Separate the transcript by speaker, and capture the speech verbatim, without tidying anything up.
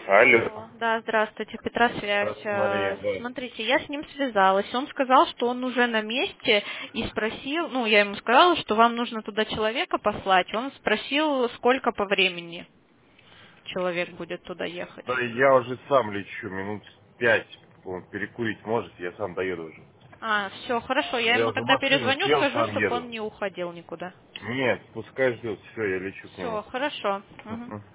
Speaker 1: Алло.
Speaker 2: Алло, да, здравствуйте, Петра связь.
Speaker 1: Здравствуйте,
Speaker 2: Э,
Speaker 1: Мария, да.
Speaker 2: Смотрите, я с ним связалась. Он сказал, что он уже на месте и спросил, ну, я ему сказала, что вам нужно туда человека послать. Он спросил, сколько по времени человек будет туда ехать.
Speaker 1: Да я уже сам лечу, минут пять. Он перекурить может, я сам доеду уже.
Speaker 2: А, все, хорошо, я
Speaker 1: Я
Speaker 2: ему
Speaker 1: уже в
Speaker 2: тогда
Speaker 1: машину
Speaker 2: перезвоню,
Speaker 1: сел,
Speaker 2: скажу,
Speaker 1: сам
Speaker 2: чтобы
Speaker 1: еду.
Speaker 2: он не уходил никуда.
Speaker 1: Нет, пускай ждет, все, я лечу к нему.
Speaker 2: Все, хорошо. Мгм.
Speaker 1: Мгм.